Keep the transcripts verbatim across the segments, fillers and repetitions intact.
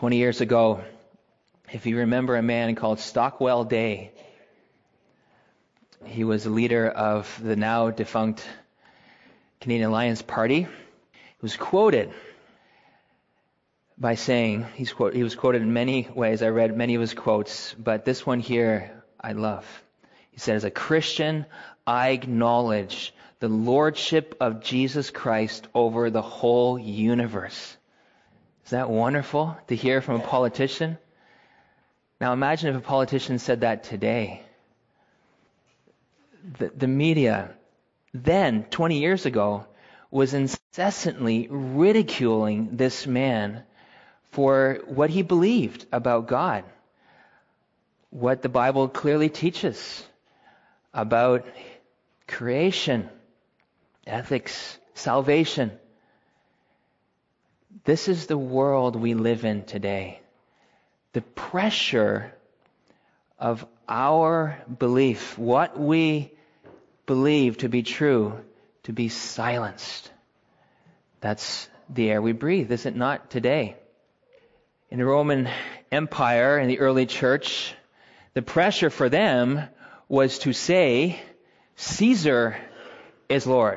twenty years ago, if you remember a man called Stockwell Day, he was the leader of the now defunct Canadian Alliance Party. He was quoted by saying, he's quote, he was quoted in many ways. I read many of his quotes, but this one here I love. He said, as a Christian, I acknowledge the lordship of Jesus Christ over the whole universe. Is that wonderful to hear from a politician? Now imagine if a politician said that today. The, the media then, twenty years ago, was incessantly ridiculing this man for what he believed about God, what the Bible clearly teaches about creation, ethics, salvation. This is the world we live in today. The pressure of our belief, what we believe to be true, to be silenced. That's the air we breathe, is it not today? In the Roman Empire, in the early church, the pressure for them was to say, Caesar is Lord.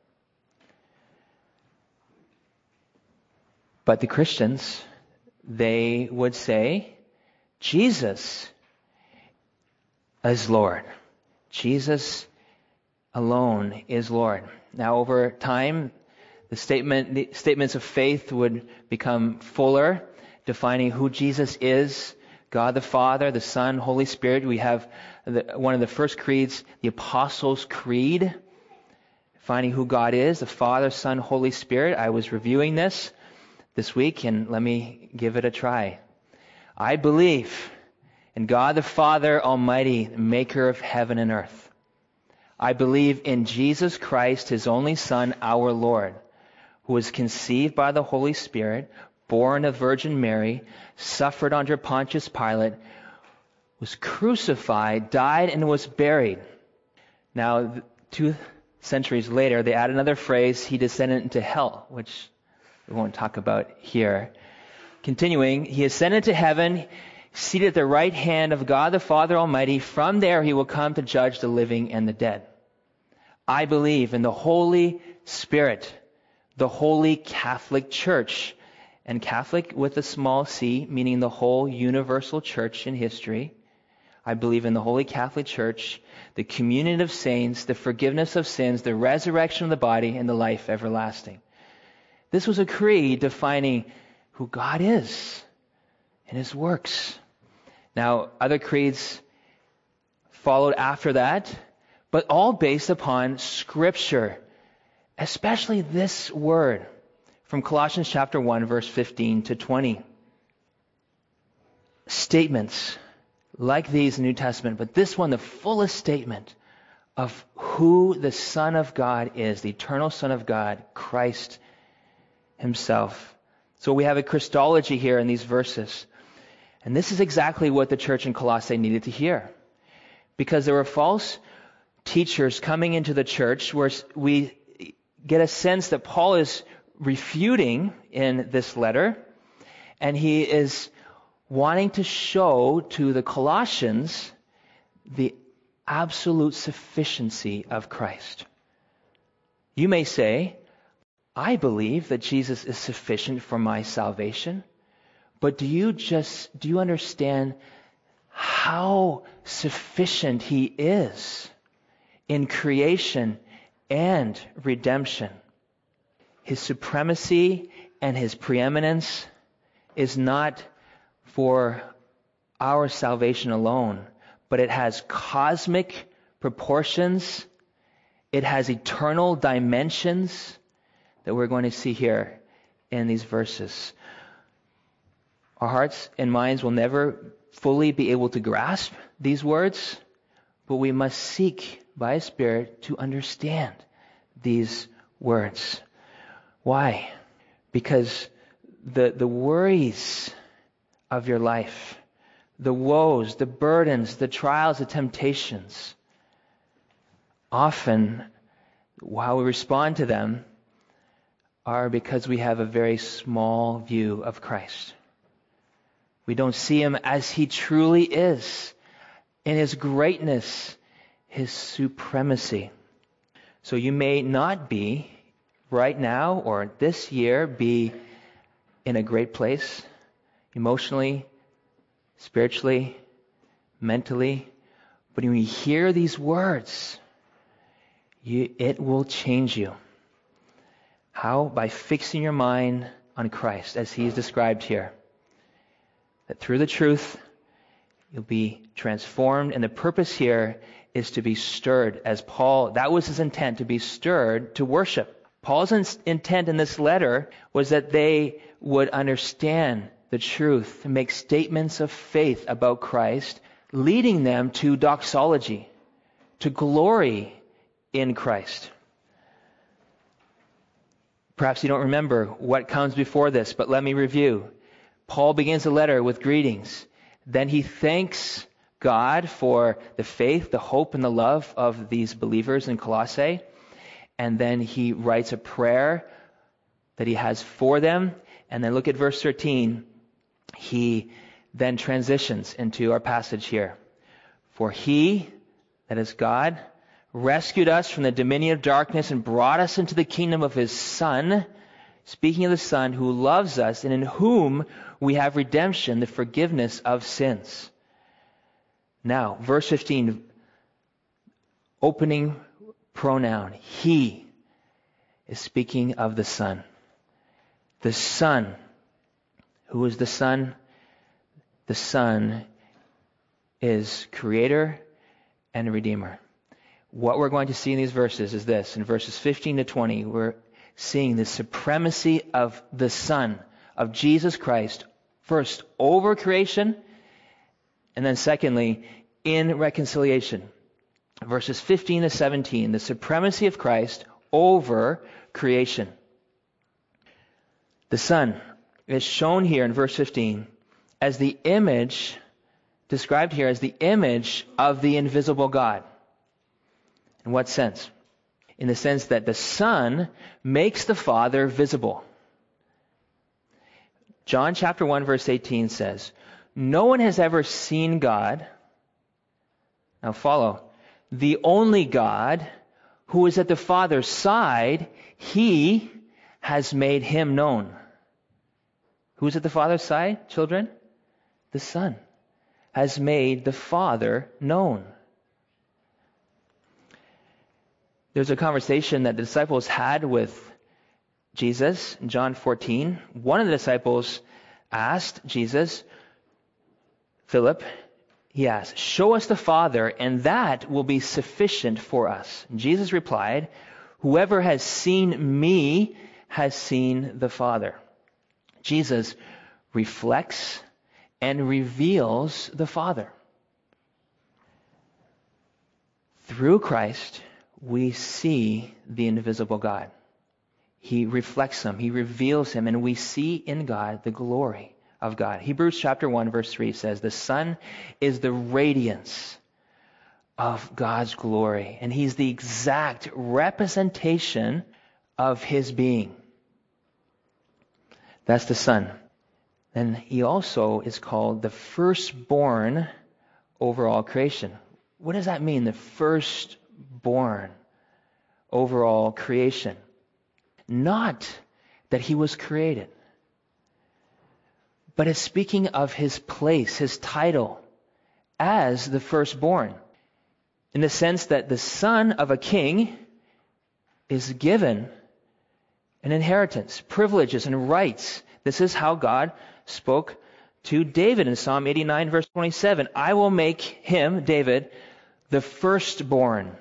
But the Christians, they would say, Jesus is Lord. Jesus alone is Lord. Now, over time, the statement, the statements of faith would become fuller, defining who Jesus is, God the Father, the Son, Holy Spirit. We have the, one of the first creeds, the Apostles' Creed, defining who God is, the Father, Son, Holy Spirit. I was reviewing this this week, and let me give it a try. I believe in God the Father Almighty, maker of heaven and earth. I believe in Jesus Christ, His only Son, our Lord, who was conceived by the Holy Spirit, born of Virgin Mary, suffered under Pontius Pilate, was crucified, died, and was buried. Now, two centuries later, they add another phrase, He descended into hell, which we won't talk about here. Continuing, He ascended to heaven, seated at the right hand of God the Father Almighty. From there He will come to judge the living and the dead. I believe in the Holy Spirit, the Holy Catholic Church, and Catholic with a small c, meaning the whole universal church in history. I believe in the Holy Catholic Church, the communion of saints, the forgiveness of sins, the resurrection of the body, and the life everlasting. This was a creed defining who God is and His works. Now, other creeds followed after that, but all based upon Scripture, especially this word from Colossians chapter one, verse fifteen to twenty. Statements like these in the New Testament, but this one, the fullest statement of who the Son of God is, the eternal Son of God, Christ Himself. So we have a Christology here in these verses. And this is exactly what the church in Colossae needed to hear. Because there were false teachers coming into the church where we get a sense that Paul is refuting in this letter. And he is wanting to show to the Colossians the absolute sufficiency of Christ. You may say, I believe that Jesus is sufficient for my salvation, but do you just, do you understand how sufficient He is in creation and redemption? His supremacy and His preeminence is not for our salvation alone, but it has cosmic proportions. It has eternal dimensions that we're going to see here in these verses. Our hearts and minds will never fully be able to grasp these words, but we must seek by His Spirit to understand these words. Why? Because the, the worries of your life, the woes, the burdens, the trials, the temptations, often how we respond to them are because we have a very small view of Christ. We don't see him as he truly is, in his greatness, his supremacy. So you may not be, right now or this year, be in a great place, emotionally, spiritually, mentally. But when you hear these words, you, it will change you. How? By fixing your mind on Christ, as he is described here. That through the truth, you'll be transformed. And the purpose here is to be stirred. As Paul, that was his intent, to be stirred to worship. Paul's in, intent in this letter was that they would understand the truth and make statements of faith about Christ, leading them to doxology, to glory in Christ. Perhaps you don't remember what comes before this, but let me review. Paul begins the letter with greetings. Then he thanks God for the faith, the hope, and the love of these believers in Colossae. And then he writes a prayer that he has for them. And then look at verse thirteen. He then transitions into our passage here. For he, that is God, rescued us from the dominion of darkness and brought us into the kingdom of his Son. Speaking of the Son, who loves us and in whom we have redemption, the forgiveness of sins. Now, verse fifteen, opening pronoun, he is speaking of the Son. The Son. Who is the Son? The Son is Creator and Redeemer. What we're going to see in these verses is this. In verses fifteen to twenty, we're seeing the supremacy of the Son, of Jesus Christ, first over creation, and then secondly, in reconciliation. Verses fifteen to seventeen, the supremacy of Christ over creation. The Son is shown here in verse fifteen as the image, described here as the image of the invisible God. In what sense? In the sense that the Son makes the Father visible. John chapter one verse eighteen says, no one has ever seen God. Now follow. The only God who is at the Father's side, he has made him known. Who's at the Father's side, children? The Son has made the Father known. There's a conversation that the disciples had with Jesus in John fourteen. One of the disciples asked Jesus, Philip, he asked, show us the Father, and that will be sufficient for us. And Jesus replied, whoever has seen me has seen the Father. Jesus reflects and reveals the Father. Through Christ, we see the invisible God. He reflects him, he reveals him, and we see in God the glory of God. Hebrews chapter one verse three says, the Son is the radiance of God's glory, and he's the exact representation of his being. That's the Son. And he also is called the firstborn over all creation. What does that mean, the firstborn over all creation? Not that he was created, but it's speaking of his place, his title as the firstborn, in the sense that the son of a king is given an inheritance, privileges, and rights. This is how God spoke to David in Psalm eighty-nine, verse twenty-seven. I will make him, David, the firstborn,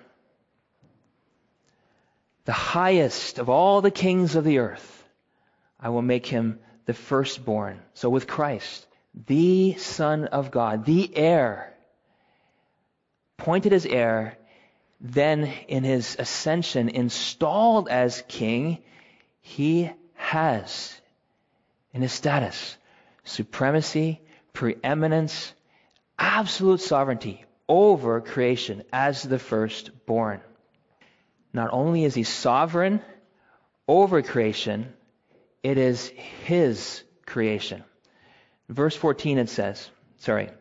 the highest of all the kings of the earth. I will make him the firstborn. So with Christ, the Son of God, the heir, appointed as heir, then in his ascension, installed as king, he has in his status supremacy, preeminence, absolute sovereignty over creation as the firstborn. Not only is he sovereign over creation, it is his creation. Verse fourteen it says, sorry,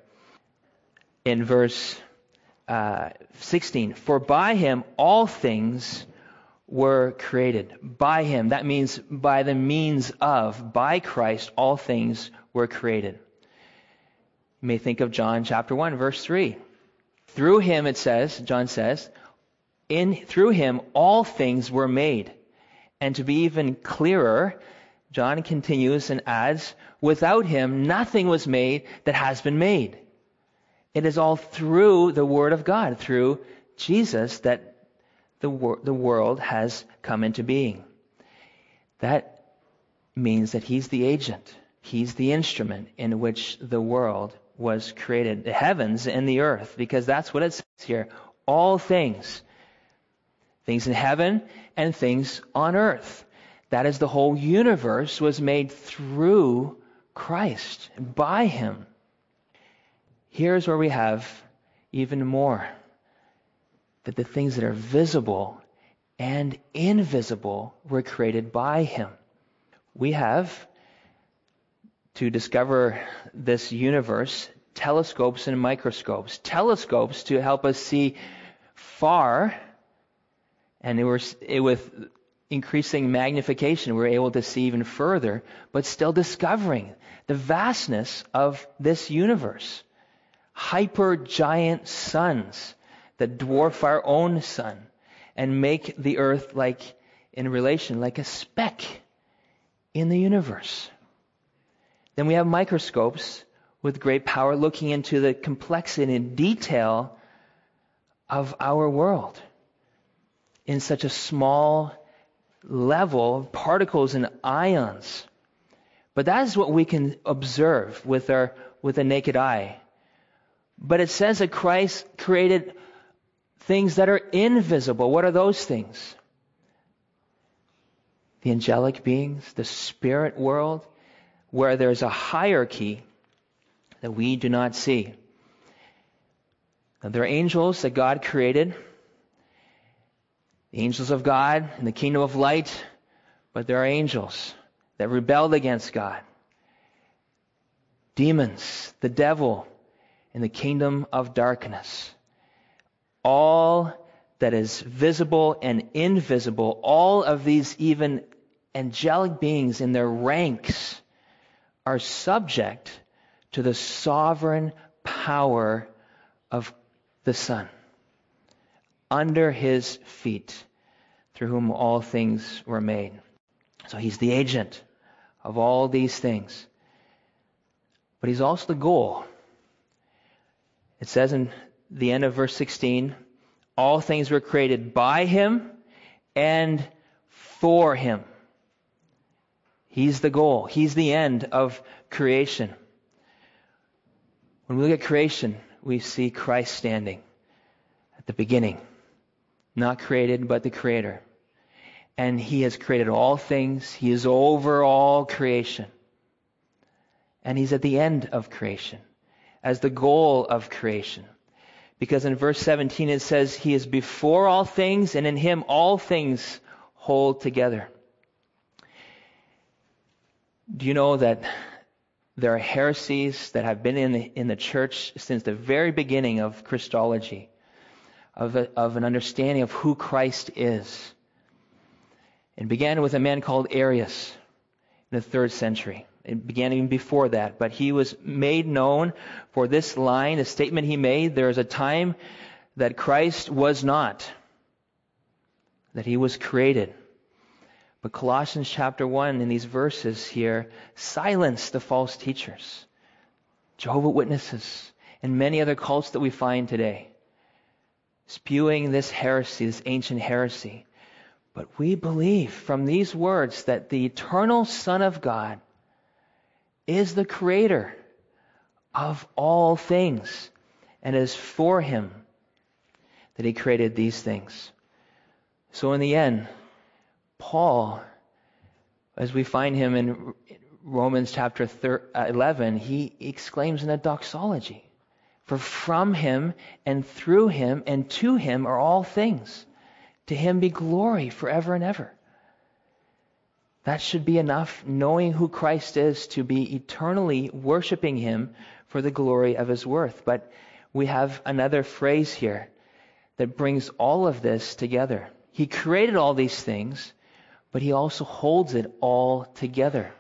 in verse uh, sixteen, for by him all things were created. By him, that means by the means of, by Christ, all things were created. You may think of John chapter one, verse three. Through him, it says, John says, in through him all things were made. And to be even clearer, John continues and adds, without him nothing was made that has been made. It is all through the Word of God, through Jesus, that the, wor- the world has come into being. That means that he's the agent. He's the instrument in which the world was created, the heavens and the earth, because that's what it says here. All things. Things in heaven and things on earth. That is, the whole universe was made through Christ, by him. Here's where we have even more. That the things that are visible and invisible were created by him. We have, to discover this universe, telescopes and microscopes. Telescopes to help us see far, and it was, it, with increasing magnification, we're able to see even further, but still discovering the vastness of this universe. Hyper-giant suns that dwarf our own sun and make the earth like, in relation, like a speck in the universe. Then we have microscopes with great power looking into the complexity and detail of our world in such a small level of particles and ions. But that is what we can observe with our with the naked eye. But it says that Christ created things that are invisible. What are those things? The angelic beings, the spirit world, where there's a hierarchy that we do not see. Now, there are angels that God created, the angels of God in the kingdom of light, but there are angels that rebelled against God. Demons, the devil, in the kingdom of darkness. All that is visible and invisible, all of these even angelic beings in their ranks are subject to the sovereign power of the Son, under his feet, through whom all things were made. So he's the agent of all these things. But he's also the goal. It says in the end of verse sixteen, all things were created by him and for him. He's the goal. He's the end of creation. When we look at creation, we see Christ standing at the beginning. Not created, but the Creator. And he has created all things. He is over all creation. And he's at the end of creation, as the goal of creation. Because in verse seventeen it says, he is before all things, and in him all things hold together. Do you know that there are heresies that have been in the, in the church since the very beginning of Christology, of, a, of an understanding of who Christ is? It began with a man called Arius in the third century. It began even before that, but he was made known for this line, the statement he made: there is a time that Christ was not, that he was created. But Colossians chapter one, in these verses here, silence the false teachers, Jehovah's Witnesses, and many other cults that we find today, spewing this heresy, this ancient heresy. But we believe from these words that the eternal Son of God is the creator of all things, and it is for him that he created these things. So in the end, Paul, as we find him in Romans chapter eleven, he exclaims in a doxology, for from him and through him and to him are all things. To him be glory forever and ever. That should be enough, knowing who Christ is, to be eternally worshiping him for the glory of his worth. But we have another phrase here that brings all of this together. He created all these things, but he also holds it all together.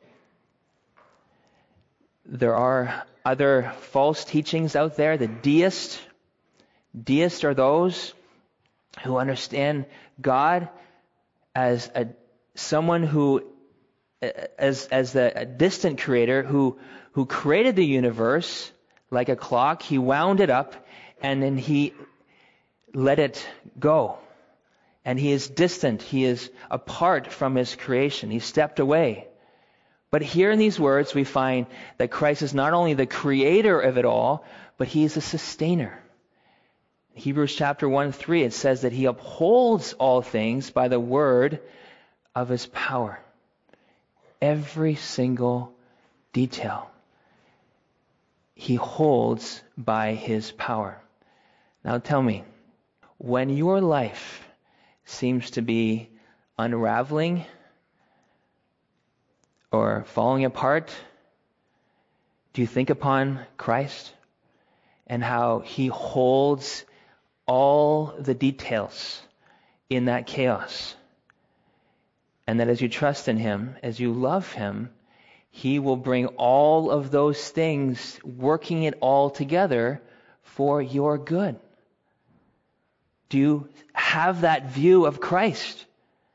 There are other false teachings out there. The deist, deists are those who understand God as a someone who, as as the a distant creator who who created the universe like a clock. He wound it up and then he let it go. And he is distant. He is apart from his creation. He stepped away. But here in these words, we find that Christ is not only the creator of it all, but he is a sustainer. In Hebrews chapter one, three, it says that he upholds all things by the word of his power. Every single detail he holds by his power. Now tell me, when your life seems to be unraveling or falling apart, do you think upon Christ and how he holds all the details in that chaos? And that as you trust in him, as you love him, he will bring all of those things, working it all together for your good. Do you have that view of Christ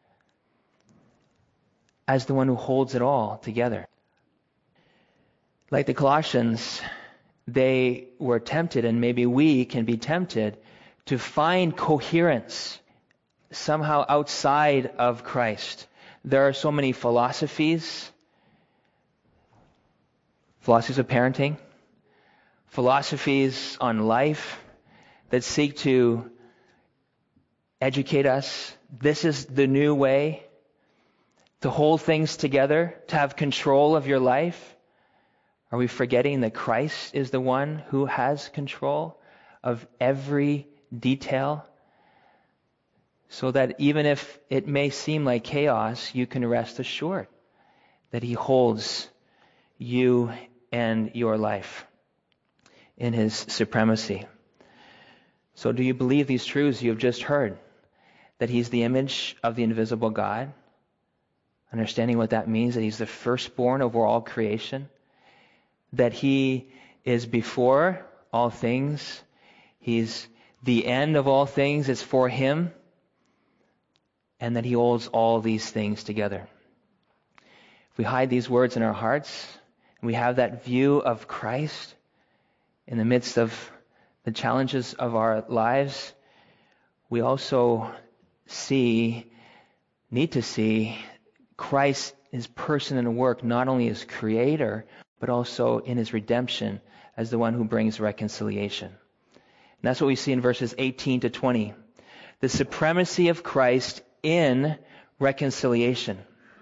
as the one who holds it all together? Like the Colossians, they were tempted, and maybe we can be tempted, to find coherence somehow outside of Christ. There are so many philosophies, philosophies of parenting, philosophies on life that seek to educate us. This is the new way to hold things together, to have control of your life. Are we forgetting that Christ is the one who has control of every detail? So that even if it may seem like chaos, you can rest assured that he holds you and your life in his supremacy. So do you believe these truths you have just heard? That he's the image of the invisible God? Understanding what that means, that he's the firstborn over all creation? That he is before all things? He's the end of all things. It's for him. And that he holds all these things together. If we hide these words in our hearts, and we have that view of Christ in the midst of the challenges of our lives, we also see, need to see, Christ, his person and work, not only as creator, but also in his redemption as the one who brings reconciliation. And that's what we see in verses eighteen to twenty. The supremacy of Christ in reconciliation.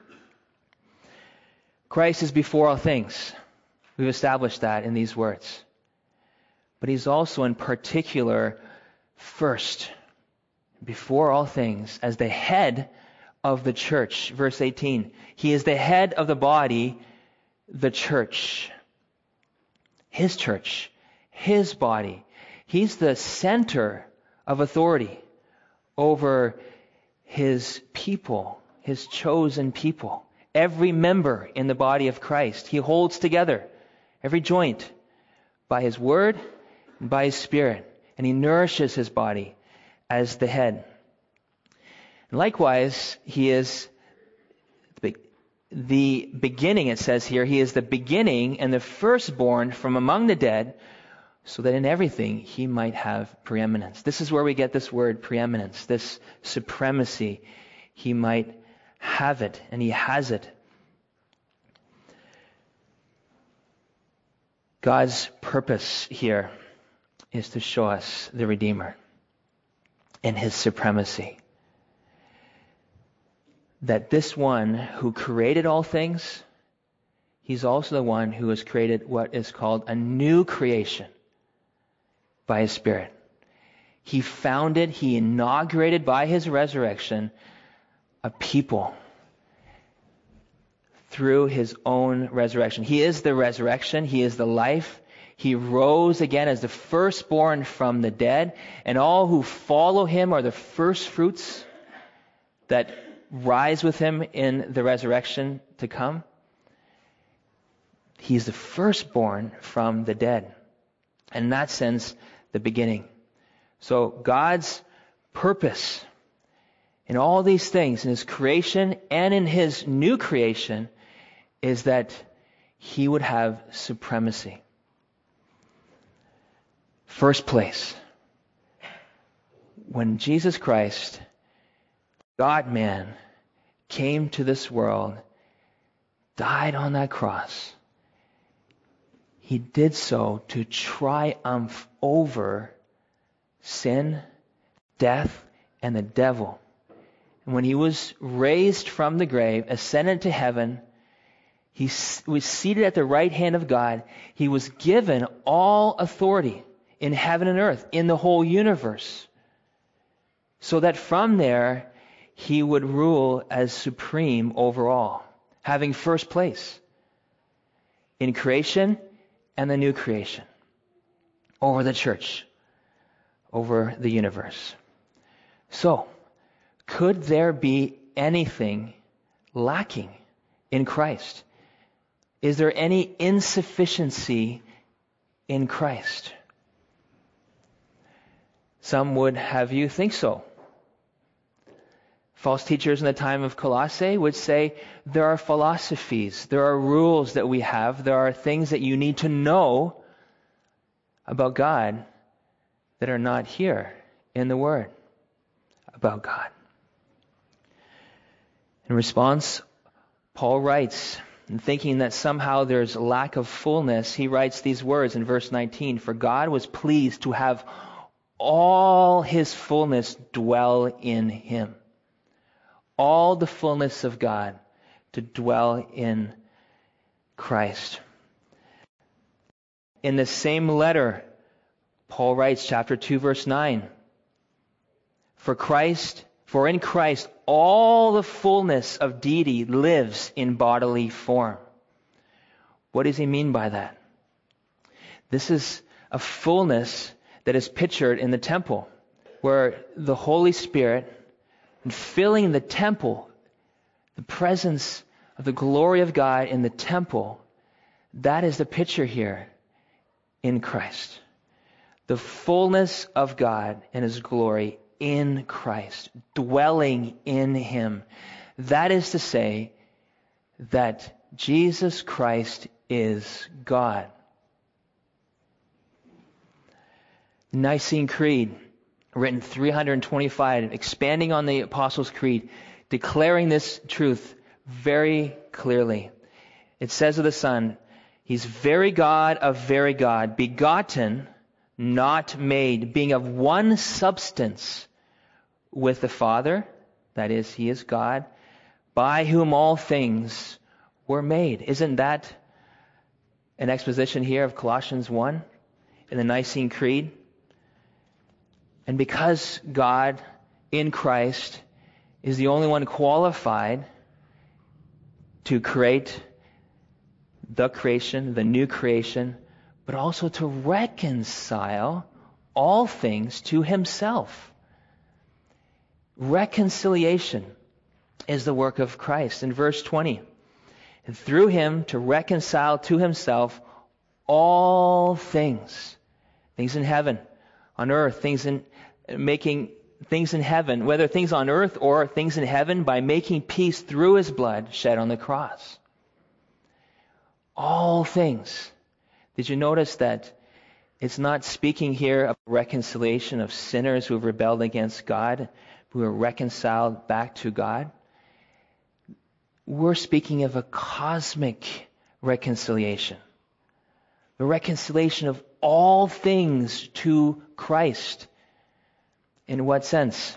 Christ is before all things. We've established that in these words. But he's also in particular first, before all things, as the head of the church. Verse eighteen. He is the head of the body, the church. His church. His body. He's the center of authority over his people, his chosen people. Every member in the body of Christ, he holds together every joint by his word and by his spirit. And he nourishes his body as the head. And likewise, he is the beginning, it says here, he is the beginning and the firstborn from among the dead, so that in everything he might have preeminence. This is where we get this word preeminence, this supremacy. He might have it, and he has it. God's purpose here is to show us the Redeemer and his supremacy. That this one who created all things, he's also the one who has created what is called a new creation by his Spirit. He founded, he inaugurated by his resurrection a people through his own resurrection. He is the resurrection. He is the life. He rose again as the firstborn from the dead, and all who follow him are the first fruits that rise with him in the resurrection to come. He's the firstborn from the dead. And in that sense, the beginning. So God's purpose in all these things, in his creation and in his new creation, is that he would have supremacy. First place. When Jesus Christ, God-man, came to this world, died on that cross, he did so to triumph over sin, death, and the devil. And when he was raised from the grave, ascended to heaven, he was seated at the right hand of God. He was given all authority in heaven and earth, in the whole universe, so that from there he would rule as supreme over all, having first place in creation and the new creation, over the church, over the universe. So, could there be anything lacking in Christ? Is there any insufficiency in Christ? Some would have you think so. False teachers in the time of Colossae would say there are philosophies, there are rules that we have, there are things that you need to know about God that are not here in the Word about God. In response, Paul writes, and thinking that somehow there's a lack of fullness, he writes these words in verse nineteen, "For God was pleased to have all his fullness dwell in him." All the fullness of God to dwell in Christ. In the same letter, Paul writes, chapter two, verse nine, For Christ, for in Christ all the fullness of deity lives in bodily form. What does he mean by that? This is a fullness that is pictured in the temple, where the Holy Spirit, and filling the temple, the presence of the glory of God in the temple, that is the picture here in Christ. The fullness of God and his glory in Christ, dwelling in him. That is to say that Jesus Christ is God. Nicene Creed, written three hundred twenty-five, expanding on the Apostles' Creed, declaring this truth very clearly. It says of the Son, he's very God of very God, begotten, not made, being of one substance with the Father, that is, he is God, by whom all things were made. Isn't that an exposition here of Colossians one in the Nicene Creed? And because God in Christ is the only one qualified to create the creation, the new creation, but also to reconcile all things to himself. Reconciliation is the work of Christ. In verse twenty, and through him to reconcile to himself all things, things in heaven, on earth, things in making things in heaven, whether things on earth or things in heaven, by making peace through his blood shed on the cross. All things. Did you notice that it's not speaking here of reconciliation of sinners who have rebelled against God, who are reconciled back to God? We're speaking of a cosmic reconciliation. The reconciliation of all things to Christ. In what sense?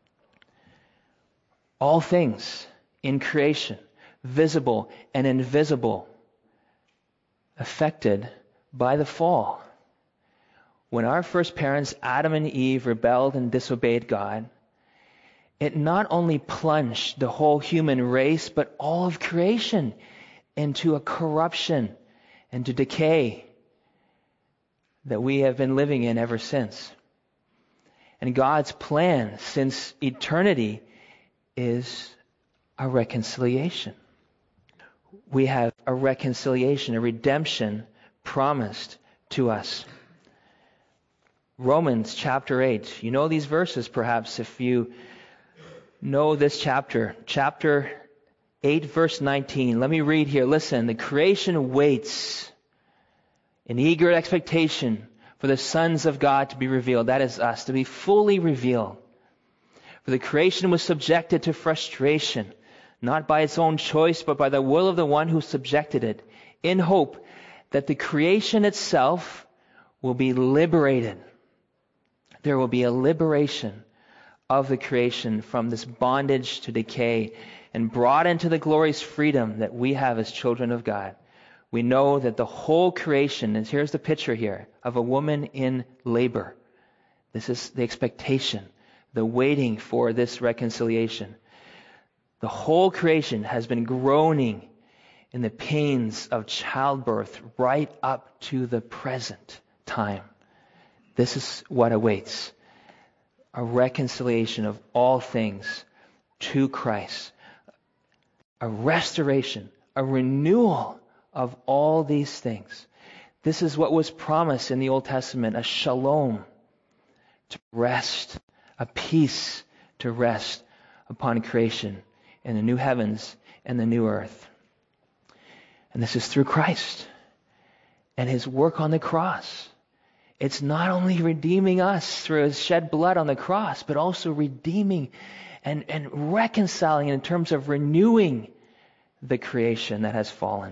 All things in creation, visible and invisible, affected by the fall. When our first parents, Adam and Eve, rebelled and disobeyed God, it not only plunged the whole human race, but all of creation into a corruption and to decay that we have been living in ever since. And God's plan since eternity is a reconciliation. We have a reconciliation, a redemption promised to us. Romans chapter eight. You know these verses perhaps if you know this chapter. Chapter eight verse nineteen. Let me read here. Listen, the creation waits in eager expectation for the sons of God to be revealed. That is us, to be fully revealed. For the creation was subjected to frustration, not by its own choice, but by the will of the one who subjected it, in hope that the creation itself will be liberated. There will be a liberation of the creation from this bondage to decay and brought into the glorious freedom that we have as children of God. We know that the whole creation, and here's the picture here of a woman in labor. This is the expectation, the waiting for this reconciliation. The whole creation has been groaning in the pains of childbirth right up to the present time. This is what awaits. A reconciliation of all things to Christ. A restoration, a renewal of all these things. This is what was promised in the Old Testament, a shalom, to rest, a peace to rest upon creation in the new heavens and the new earth. And this is through Christ and His work on the cross. It's not only redeeming us through His shed blood on the cross, but also redeeming and, and reconciling in terms of renewing the creation that has fallen.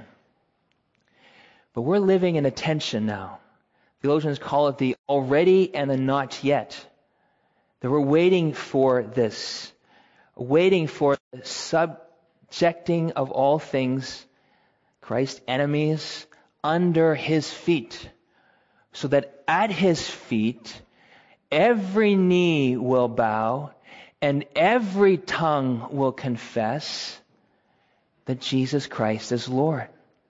But we're living in a tension now. Theologians call it the already and the not yet. That we're waiting for this, waiting for the subjecting of all things, Christ's enemies, under His feet, so that at His feet every knee will bow and every tongue will confess that Jesus Christ is Lord.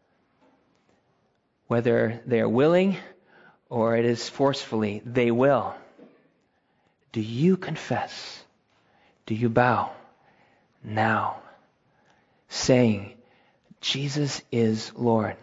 Whether they are willing or it is forcefully, they will. Do you confess? Do you bow now, saying, Jesus is Lord?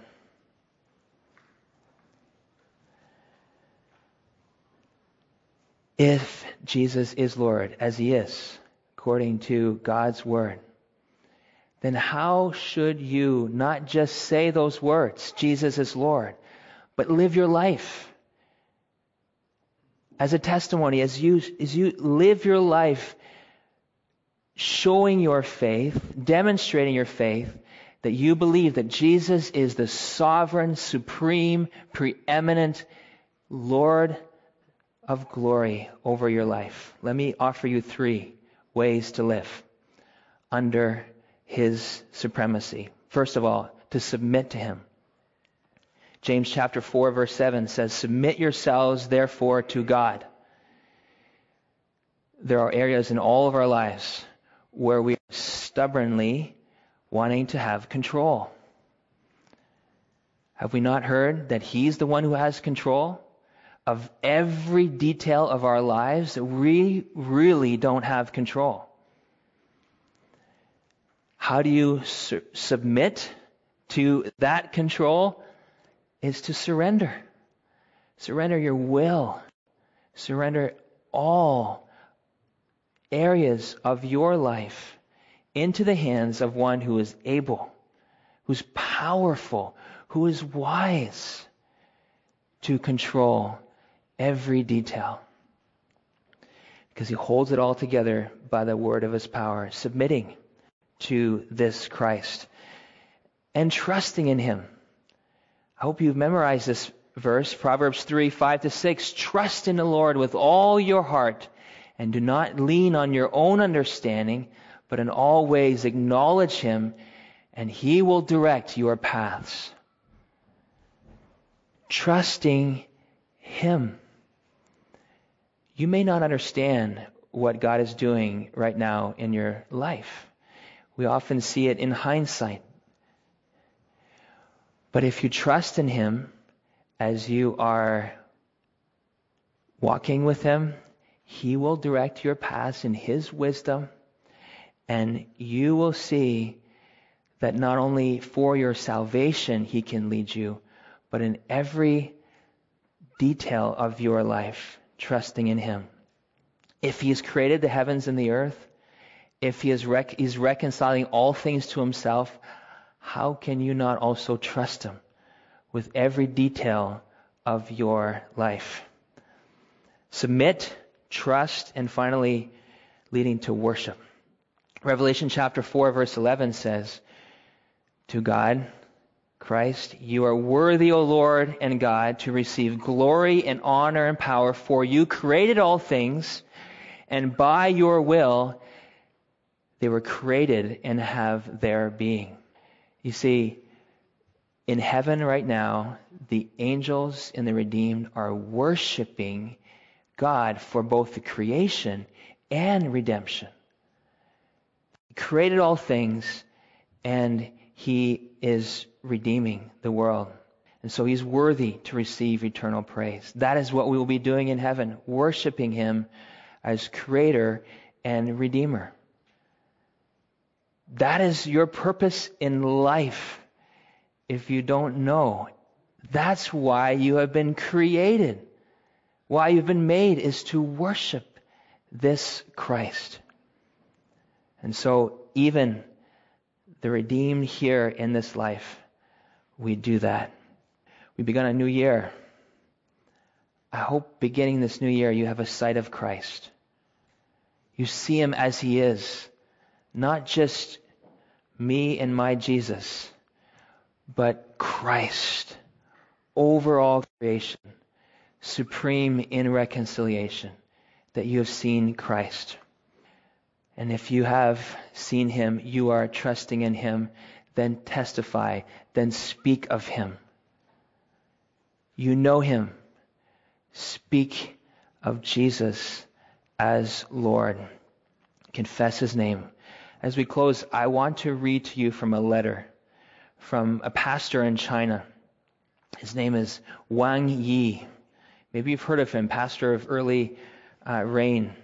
If Jesus is Lord, as He is, according to God's Word, then how should you not just say those words, Jesus is Lord, but live your life as a testimony, as you, as you live your life showing your faith, demonstrating your faith, that you believe that Jesus is the sovereign, supreme, preeminent Lord of glory over your life. Let me offer you three ways to live under His supremacy. First of all, to submit to Him. James chapter four verse seven says, submit yourselves therefore to God. There are areas in all of our lives where we are stubbornly wanting to have control. Have we not heard that He's the one who has control of every detail of our lives? That we really don't have control. How do you su- submit to that control? Is to surrender. Surrender your will. Surrender all areas of your life into the hands of one who is able, who's powerful, who is wise to control every detail. Because He holds it all together by the word of His power, submitting to this Christ and trusting in Him. I hope you've memorized this verse, Proverbs three, five to six. Trust in the Lord with all your heart and do not lean on your own understanding, but in all ways acknowledge Him and He will direct your paths. Trusting Him. You may not understand what God is doing right now in your life. We often see it in hindsight. But if you trust in him as you are walking with him, he will direct your paths in his wisdom, and you will see that not only for your salvation he can lead you, but in every detail of your life, trusting in him. If he has created the heavens and the earth, if he is rec- he's reconciling all things to himself, how can you not also trust him with every detail of your life? Submit, trust, and finally leading to worship. Revelation chapter four verse eleven says, to God, Christ, you are worthy, O Lord and God, to receive glory and honor and power, for you created all things, and by your will they were created and have their being. You see, in heaven right now, the angels and the redeemed are worshiping God for both the creation and redemption. He created all things, and he is redeeming the world. And so he's worthy to receive eternal praise. That is what we will be doing in heaven, worshiping him as creator and redeemer. That is your purpose in life. If you don't know, that's why you have been created. Why you've been made is to worship this Christ. And so even the redeemed here in this life, we do that. We've begun a new year. I hope beginning this new year you have a sight of Christ. You see him as he is, not just me and my Jesus, but Christ over all creation, supreme in reconciliation, that you have seen Christ. And if you have seen him, you are trusting in him, then testify, then speak of him. You know him. Speak of Jesus as Lord. Confess his name. As we close, I want to read to you from a letter from a pastor in China. His name is Wang Yi. Maybe you've heard of him, pastor of Early uh, Rain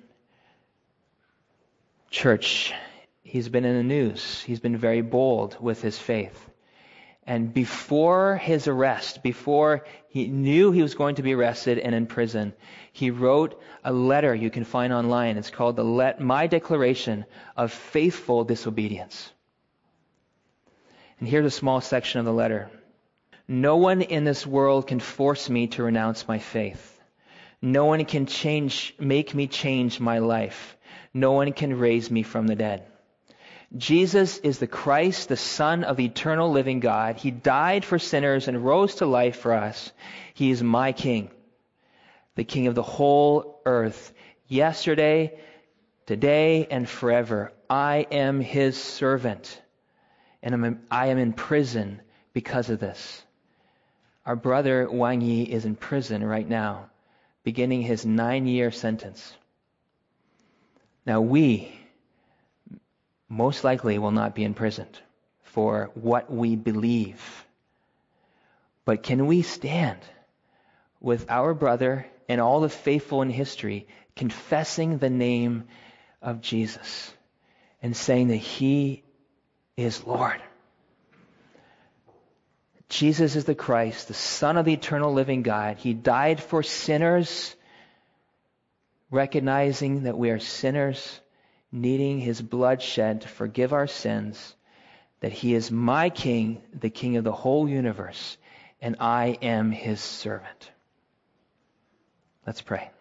Church. He's been in the news. He's been very bold with his faith. And before his arrest, before he knew he was going to be arrested and in prison, he wrote a letter you can find online. It's called the Let My Declaration of Faithful Disobedience. And here's a small section of the letter. No one in this world can force me to renounce my faith. No one can change, make me change my life. No one can raise me from the dead. Jesus is the Christ, the Son of the eternal living God. He died for sinners and rose to life for us. He is my King, the King of the whole earth, yesterday, today, and forever. I am his servant, and I am in prison because of this. Our brother Wang Yi is in prison right now, beginning his nine-year sentence. Now we most likely will not be imprisoned for what we believe. But can we stand with our brother and all the faithful in history confessing the name of Jesus and saying that he is Lord? Jesus is the Christ, the Son of the eternal living God. He died for sinners, recognizing that we are sinners, needing his blood shed to forgive our sins, that he is my King, the King of the whole universe, and I am his servant. Let's pray.